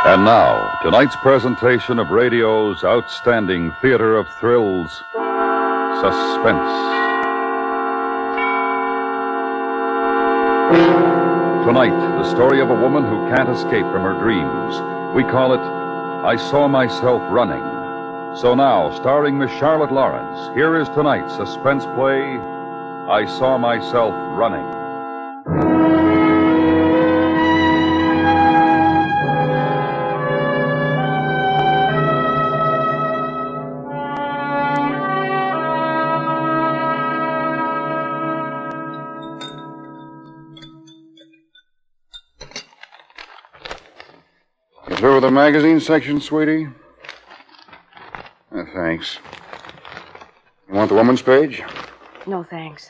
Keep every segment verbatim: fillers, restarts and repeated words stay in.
And now, tonight's presentation of radio's outstanding theater of thrills, Suspense. Tonight, the story of a woman who can't escape from her dreams. We call it I Saw Myself Running. So now, starring Miss Charlotte Lawrence, here is tonight's suspense play, I Saw Myself Running. You through with the magazine section, sweetie? Uh, thanks. You want the woman's page? No, thanks.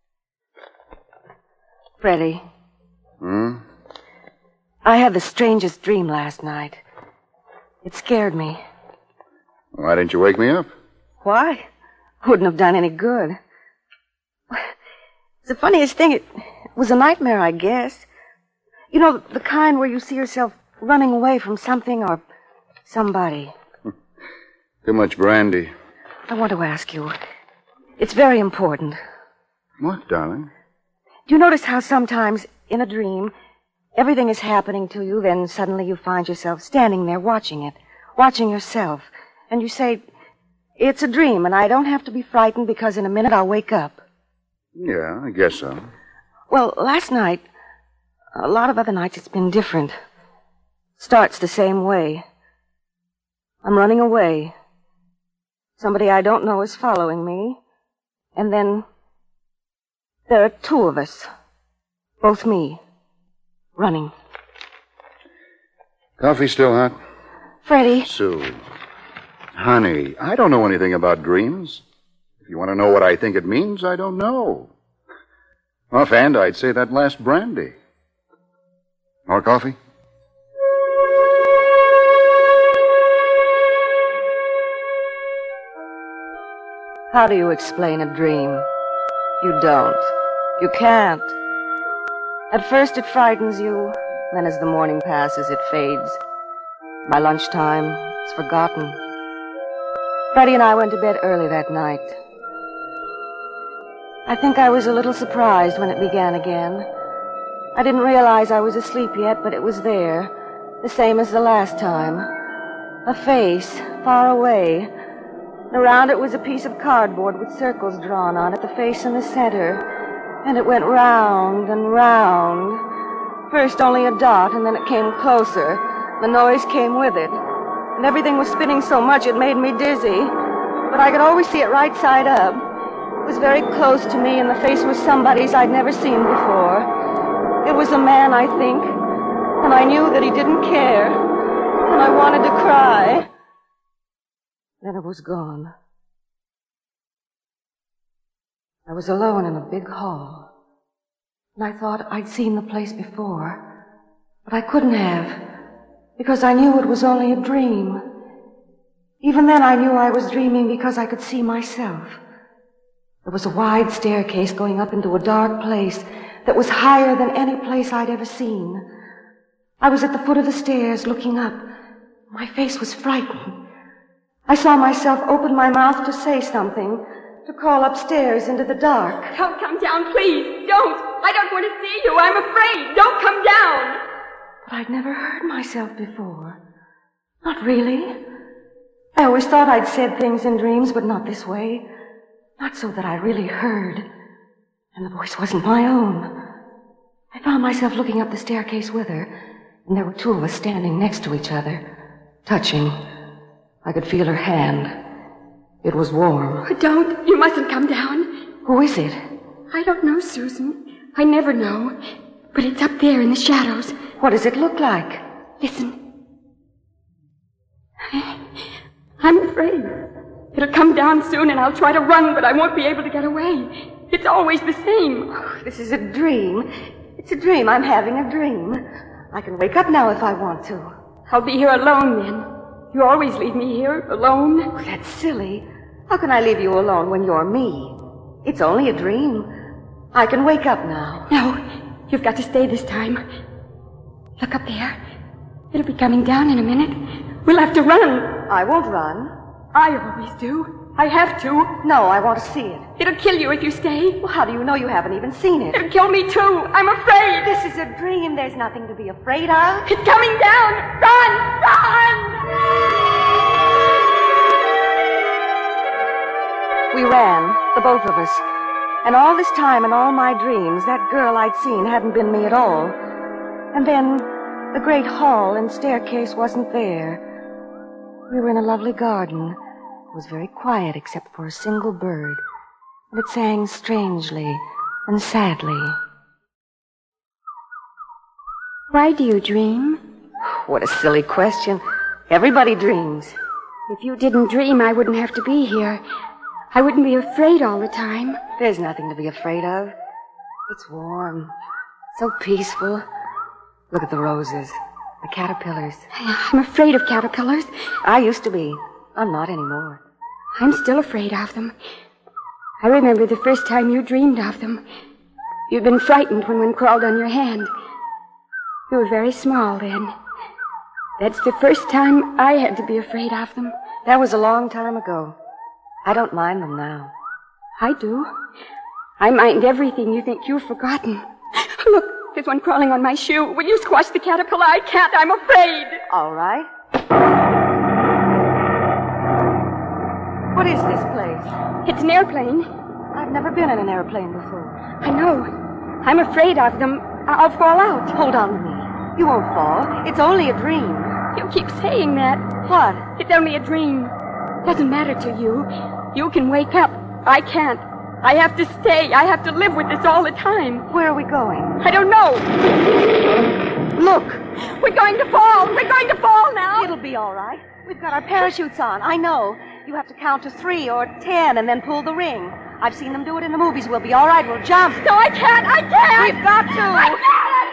Freddie. Hmm? I had the strangest dream last night. It scared me. Why didn't you wake me up? Why? Wouldn't have done any good. It's the funniest thing. It was a nightmare, I guess. You know, the kind where you see yourself running away from something or somebody. Too much brandy. I want to ask you. It's very important. What, darling? Do you notice how sometimes in a dream, everything is happening to you, then suddenly you find yourself standing there watching it, watching yourself, and you say, it's a dream, and I don't have to be frightened because in a minute I'll wake up. Yeah, I guess so. Well, last night, a lot of other nights it's been different. Starts the same way. I'm running away. Somebody I don't know is following me. And then there are two of us. Both me. Running. Coffee still hot? Freddie. Sue. Honey, I don't know anything about dreams. If you want to know what I think it means, I don't know. Offhand, I'd say that last brandy. More coffee? How do you explain a dream? You don't. You can't. At first it frightens you, then as the morning passes it fades. By lunchtime, it's forgotten. Freddie and I went to bed early that night. I think I was a little surprised when it began again. I didn't realize I was asleep yet, but it was there, the same as the last time. A face, far away. Around it was a piece of cardboard with circles drawn on it, the face in the center. And it went round and round. First only a dot, and then it came closer. The noise came with it. And everything was spinning so much it made me dizzy. But I could always see it right side up. It was very close to me, and the face was somebody's I'd never seen before. It was a man, I think. And I knew that he didn't care. And I wanted to cry. Then it was gone. I was alone in a big hall. And I thought I'd seen the place before. But I couldn't have, because I knew it was only a dream. Even then I knew I was dreaming because I could see myself. There was a wide staircase going up into a dark place that was higher than any place I'd ever seen. I was at the foot of the stairs looking up. My face was frightened. I saw myself open my mouth to say something, to call upstairs into the dark. Don't come down, please. Don't. I don't want to see you. I'm afraid. Don't come down. But I'd never heard myself before. Not really. I always thought I'd said things in dreams, but not this way. Not so that I really heard. And the voice wasn't my own. I found myself looking up the staircase with her, and there were two of us standing next to each other, touching. I could feel her hand. It was warm. Oh, don't. You mustn't come down. Who is it? I don't know, Susan. I never know. But it's up there in the shadows. What does it look like? Listen. I, I'm afraid. It'll come down soon and I'll try to run, but I won't be able to get away. It's always the same. Oh, this is a dream. It's a dream. I'm having a dream. I can wake up now if I want to. I'll be here alone then. You always leave me here, alone. Oh, that's silly. How can I leave you alone when you're me? It's only a dream. I can wake up now. No, you've got to stay this time. Look up there. It'll be coming down in a minute. We'll have to run. I won't run. I always do. I have to. No, I want to see it. It'll kill you if you stay. Well, how do you know you haven't even seen it? It'll kill me, too. I'm afraid. This is a dream. There's nothing to be afraid of. It's coming down. Run! Run! We ran, the both of us. And all this time in all my dreams, that girl I'd seen hadn't been me at all. And then the great hall and staircase wasn't there. We were in a lovely garden. It was very quiet except for a single bird. And it sang strangely and sadly. Why do you dream? What a silly question. Everybody dreams. If you didn't dream, I wouldn't have to be here. I wouldn't be afraid all the time. There's nothing to be afraid of. It's warm. So peaceful. Look at the roses. The caterpillars. I'm afraid of caterpillars. I used to be. I'm not anymore. I'm still afraid of them. I remember the first time you dreamed of them. You'd been frightened when one crawled on your hand. You were very small then. That's the first time I had to be afraid of them. That was a long time ago. I don't mind them now. I do. I mind everything you think you've forgotten. Look, there's one crawling on my shoe. Will you squash the caterpillar? I can't. I'm afraid. All right. What is this place? It's an airplane. I've never been in an airplane before. I know. I'm afraid of them. I'll fall out. Hold on to me. You won't fall. It's only a dream. You keep saying that. What? It's only a dream. Doesn't matter to you. You can wake up. I can't. I have to stay. I have to live with this all the time. Where are we going? I don't know. Look. We're going to fall. We're going to fall now. It'll be all right. We've got our parachutes on. I know. You have to count to three or ten and then pull the ring. I've seen them do it in the movies. We'll be all right. We'll jump. No, I can't. I can't. We've got to. I can't.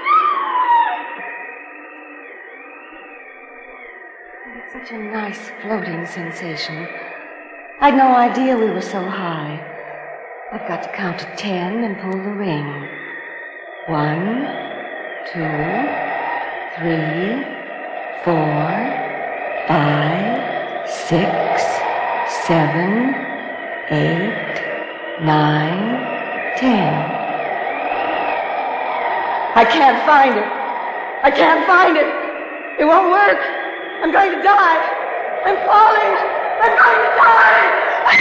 It's such a nice floating sensation. I'd no idea we were so high. I've got to count to ten and pull the ring. One, two, three, four, five, six, seven, eight, nine, ten. I can't find it. I can't find it. It won't work. I'm going to die. I'm falling. I'm going to die.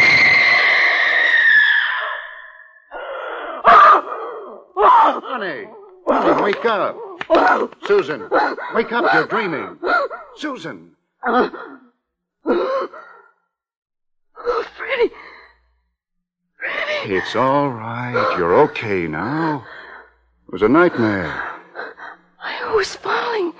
Honey, honey, wake up. Susan, wake up. You're dreaming. Susan. Oh, Freddie. Freddie. It's all right. You're okay now. It was a nightmare. I was falling.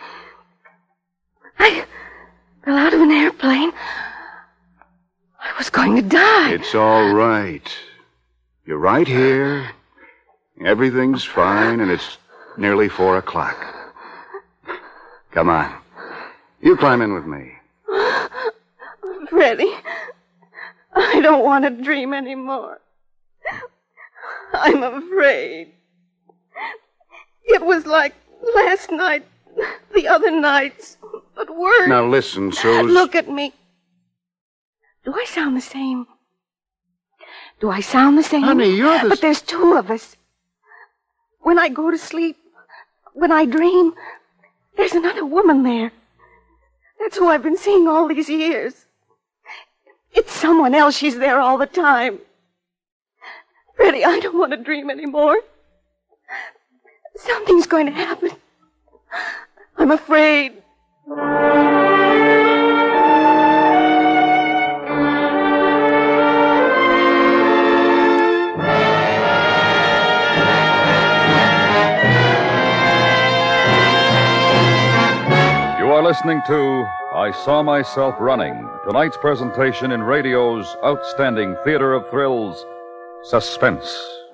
I fell out of an airplane. I was going to die. It's all right. You're right here. Everything's fine, and it's nearly four o'clock. Come on. You climb in with me. Freddie, I don't want to dream anymore. I'm afraid. It was like last night, the other nights, but worse. Now listen, Suze. Look at me. Do I sound the same? Do I sound the same? Honey, you're the... But there's two of us. When I go to sleep, when I dream, there's another woman there. That's who I've been seeing all these years. It's someone else. She's there all the time. Freddie, I don't want to dream anymore. Something's going to happen. I'm afraid. You are listening to I Saw Myself Running, tonight's presentation in radio's outstanding theater of thrills, Suspense.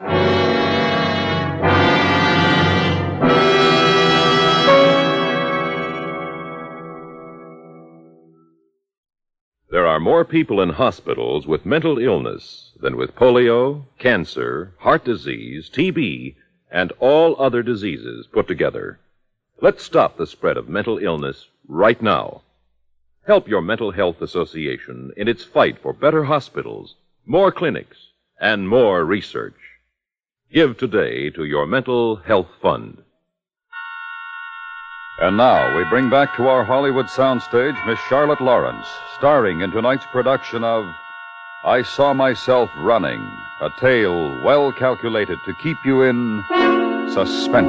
There are more people in hospitals with mental illness than with polio, cancer, heart disease, T B, and all other diseases put together. Let's stop the spread of mental illness right now. Help your mental health association in its fight for better hospitals, more clinics, and more research. Give today to your mental health fund. And now we bring back to our Hollywood soundstage Miss Charlotte Lawrence, starring in tonight's production of I Saw Myself Running, a tale well calculated to keep you in suspense.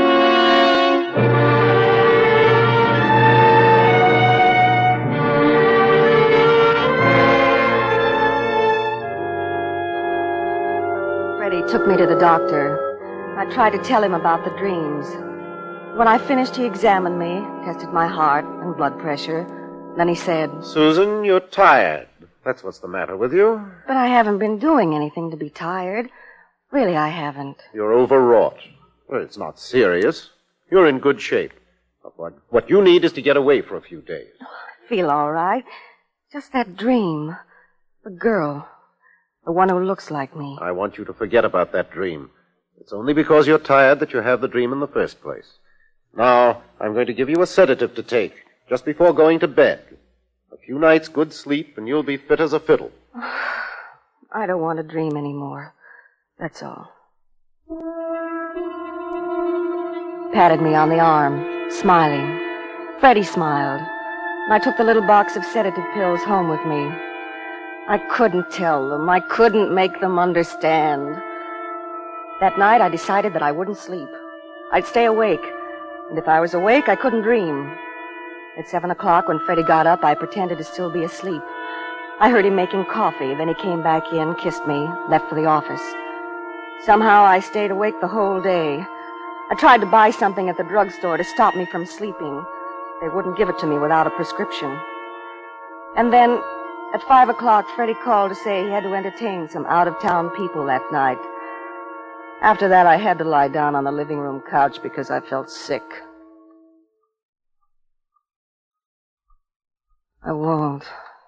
Freddie took me to the doctor. I tried to tell him about the dreams. When I finished, he examined me, tested my heart and blood pressure. Then he said, Susan, you're tired. That's what's the matter with you. But I haven't been doing anything to be tired. Really, I haven't. You're overwrought. Well, it's not serious. You're in good shape. But what, what you need is to get away for a few days. I feel all right. Just that dream. The girl. The one who looks like me. I want you to forget about that dream. It's only because you're tired that you have the dream in the first place. Now, I'm going to give you a sedative to take just before going to bed. A few nights' good sleep, and you'll be fit as a fiddle. I don't want to dream anymore. That's all. Patted me on the arm, smiling. Freddie smiled, and I took the little box of sedative pills home with me. I couldn't tell them. I couldn't make them understand. That night, I decided that I wouldn't sleep. I'd stay awake. And if I was awake, I couldn't dream. At seven o'clock, when Freddie got up, I pretended to still be asleep. I heard him making coffee. Then he came back in, kissed me, left for the office. Somehow, I stayed awake the whole day. I tried to buy something at the drugstore to stop me from sleeping. They wouldn't give it to me without a prescription. And then, at five o'clock, Freddie called to say he had to entertain some out-of-town people that night. After that, I had to lie down on the living room couch because I felt sick. I won't.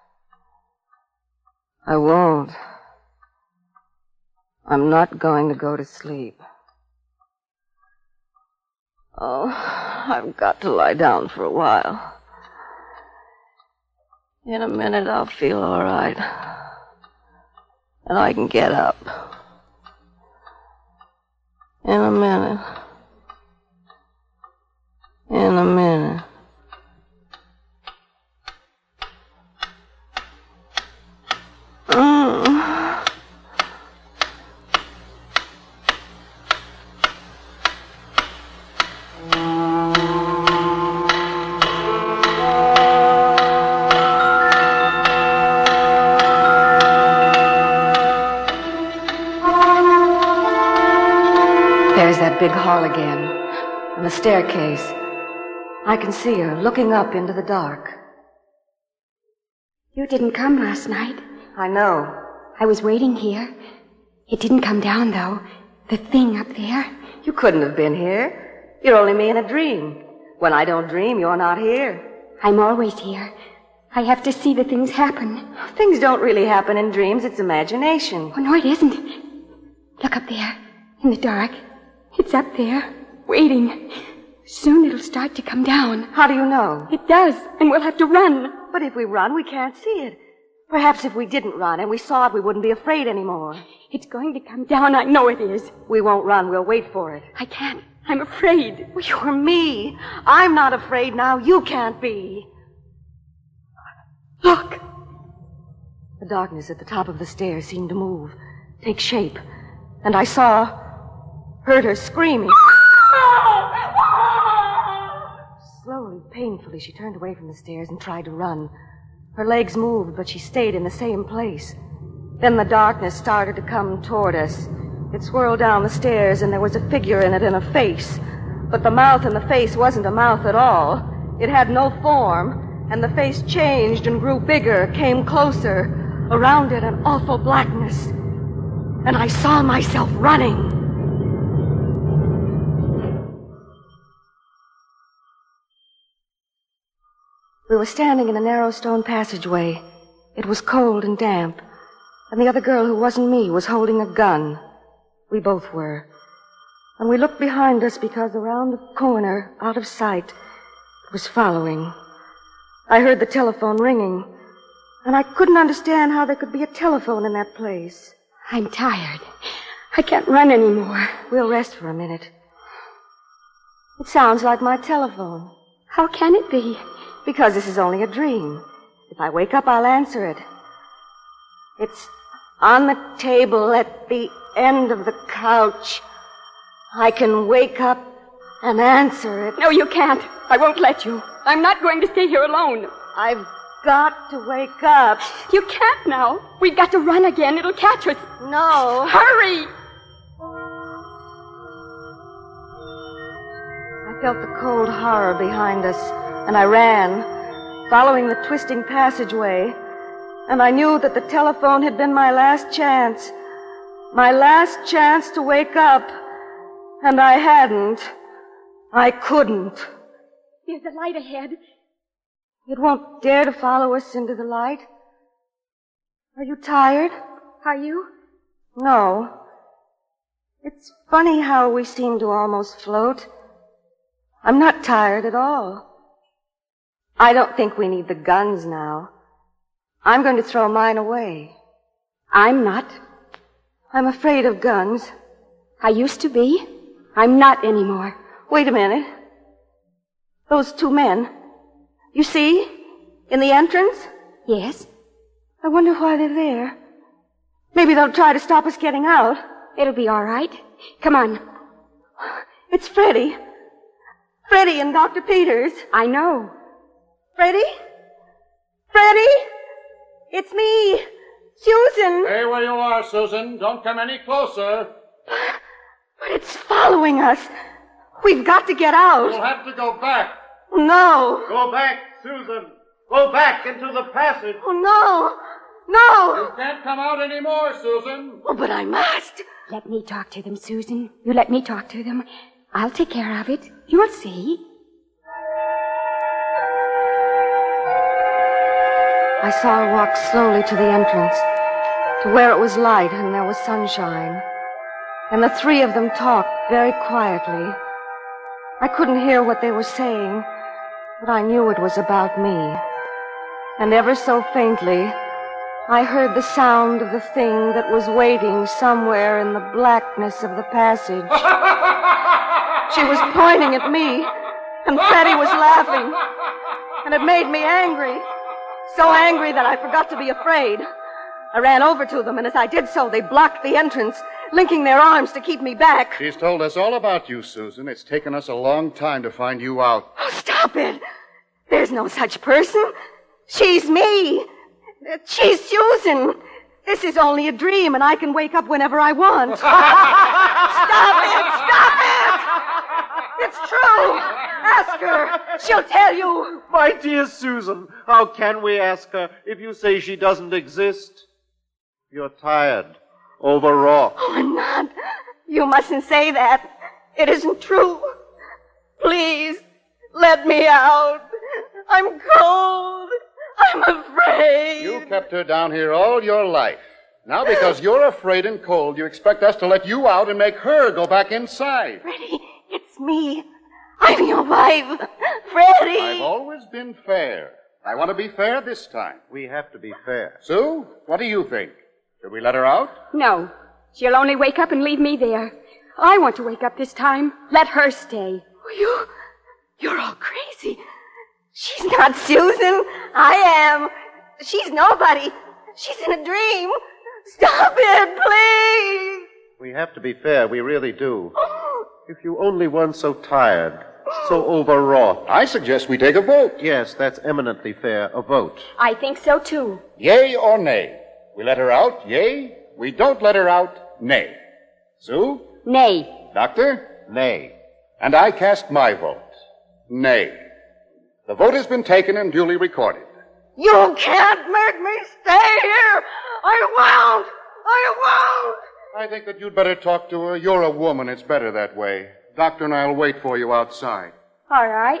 I won't. I'm not going to go to sleep. Oh, I've got to lie down for a while. In a minute, I'll feel all right. And I can get up. In a minute. In a minute. Mm. There's that big hall again, on the staircase. I can see her looking up into the dark. You didn't come last night. I know. I was waiting here. It didn't come down, though. The thing up there. You couldn't have been here. You're only me in a dream. When I don't dream, you're not here. I'm always here. I have to see the things happen. Things don't really happen in dreams. It's imagination. Oh, no, it isn't. Look up there, in the dark. It's up there, waiting. Soon it'll start to come down. How do you know? It does, and we'll have to run. But if we run, we can't see it. Perhaps if we didn't run and we saw it, we wouldn't be afraid anymore. It's going to come down. I know it is. We won't run. We'll wait for it. I can't. I'm afraid. Well, you're me. I'm not afraid now. You can't be. Look. The darkness at the top of the stairs seemed to move, take shape. And I saw, heard her screaming. Slowly, painfully, she turned away from the stairs and tried to run. Her legs moved, but she stayed in the same place. Then the darkness started to come toward us. It swirled down the stairs, and there was a figure in it and a face. But the mouth in the face wasn't a mouth at all. It had no form, and the face changed and grew bigger, came closer. Around it, an awful blackness. And I saw myself running. We were standing in a narrow stone passageway. It was cold and damp, and the other girl who wasn't me was holding a gun. We both were. And we looked behind us because around the corner, out of sight, it was following. I heard the telephone ringing, and I couldn't understand how there could be a telephone in that place. I'm tired. I can't run anymore. We'll rest for a minute. It sounds like my telephone. How can it be? Because this is only a dream. If I wake up, I'll answer it. It's on the table at the end of the couch. I can wake up and answer it. No, you can't. I won't let you. I'm not going to stay here alone. I've got to wake up. You can't now. We've got to run again. It'll catch us. No. Hurry! I felt the cold horror behind us, and I ran, following the twisting passageway, and I knew that the telephone had been my last chance. My last chance to wake up. And I hadn't. I couldn't. There's a light ahead. It won't dare to follow us into the light. Are you tired? Are you? No. It's funny how we seem to almost float. I'm not tired at all. I don't think we need the guns now. I'm going to throw mine away. I'm not. I'm afraid of guns. I used to be. I'm not anymore. Wait a minute. Those two men. You see? In the entrance? Yes. I wonder why they're there. Maybe they'll try to stop us getting out. It'll be all right. Come on. It's Freddie. Freddie and Doctor Peters. I know. Freddie? Freddie? It's me. Susan. Stay where you are, Susan. Don't come any closer. But it's following us. We've got to get out. You'll have to go back. No. Go back, Susan. Go back into the passage. Oh, no. No. You can't come out anymore, Susan. Oh, but I must. Let me talk to them, Susan. You let me talk to them. I'll take care of it. You'll see. I saw her walk slowly to the entrance, to where it was light and there was sunshine. And the three of them talked very quietly. I couldn't hear what they were saying, but I knew it was about me. And ever so faintly, I heard the sound of the thing that was waiting somewhere in the blackness of the passage. She was pointing at me, and Freddie was laughing. And it made me angry. So angry that I forgot to be afraid. I ran over to them, and as I did so, they blocked the entrance, linking their arms to keep me back. She's told us all about you, Susan. It's taken us a long time to find you out. Oh, stop it. There's no such person. She's me. She's Susan. This is only a dream, and I can wake up whenever I want. Stop it! Stop it! It's true. Ask her. She'll tell you. My dear Susan, how can we ask her if you say she doesn't exist? You're tired, overwrought. Oh, I'm not. You mustn't say that. It isn't true. Please, let me out. I'm cold. I'm afraid. You kept her down here all your life. Now, because you're afraid and cold, you expect us to let you out and make her go back inside. Freddie, it's me. I'm your wife. Freddie. I've always been fair. I want to be fair this time. We have to be fair. Sue, what do you think? Should we let her out? No. She'll only wake up and leave me there. I want to wake up this time. Let her stay. You, you're all crazy. She's not Susan. I am. She's nobody. She's in a dream. Stop it, please. We have to be fair. We really do. If you only weren't so tired, so overwrought. I suggest we take a vote. Yes, that's eminently fair. A vote. I think so, too. Yay or nay? We let her out, yay. We don't let her out, nay. Sue? Nay. Doctor? Nay. And I cast my vote. Nay. The vote has been taken and duly recorded. You can't make me stay here. I won't. I won't. I think that you'd better talk to her. You're a woman. It's better that way. Doctor and I'll wait for you outside. All right.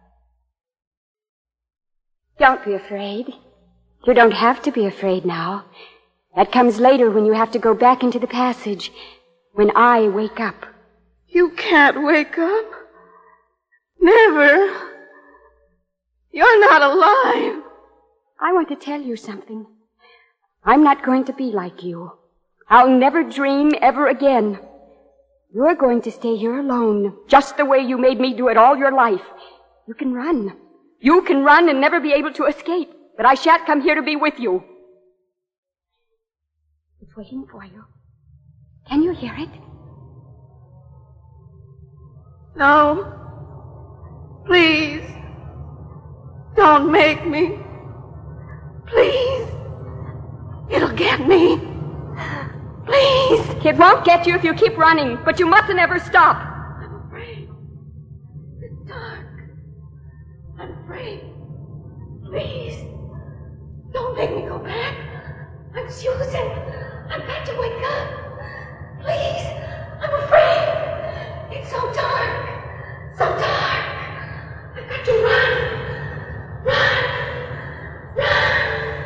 Don't be afraid. You don't have to be afraid now. That comes later when you have to go back into the passage. When I wake up. You can't wake up. Never. You're not alive. I want to tell you something. I'm not going to be like you. I'll never dream ever again. You're going to stay here alone, just the way you made me do it all your life. You can run. You can run and never be able to escape, but I shan't come here to be with you. It's waiting for you. Can you hear it? No. Please. Don't make me. Please. It'll get me. Please. It won't get you if you keep running, but you mustn't ever stop. I'm afraid. It's dark. I'm afraid. Please. Don't make me go back. I'm Susan. I've got to wake up. Please. I'm afraid. It's so dark. So dark. I've got to run. Run. Run.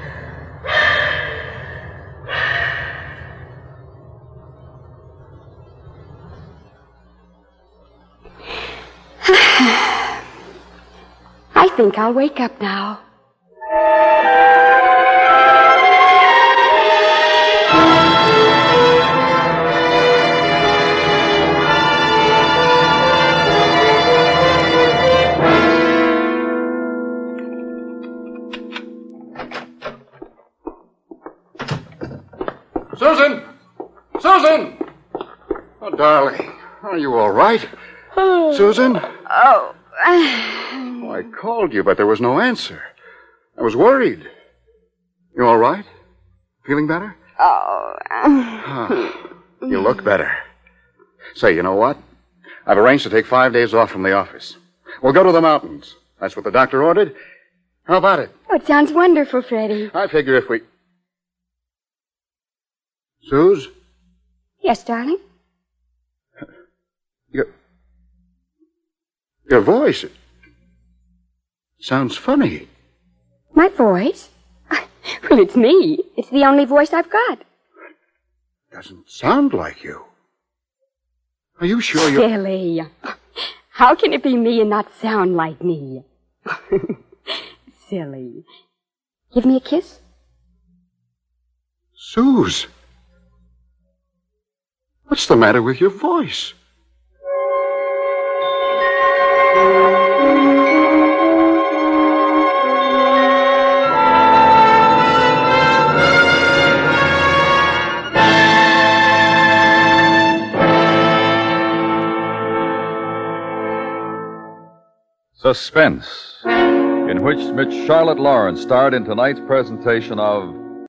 I think I'll wake up now. Susan! Susan! Oh, darling, are you all right? Susan? Oh. Oh, I called you, but there was no answer. I was worried. You all right? Feeling better? Oh. Ah, you look better. Say, you know what? I've arranged to take five days off from the office. We'll go to the mountains. That's what the doctor ordered. How about it? Oh, it sounds wonderful, Freddie. I figure if we... Suze? Yes, darling? Your... Your voice... It sounds funny. My voice? Well, it's me. It's the only voice I've got. Doesn't sound like you. Are you sure you're... Silly. How can it be me and not sound like me? Silly. Give me a kiss. Suze. What's the matter with your voice? Suspense, in which Miss Charlotte Lawrence starred in tonight's presentation of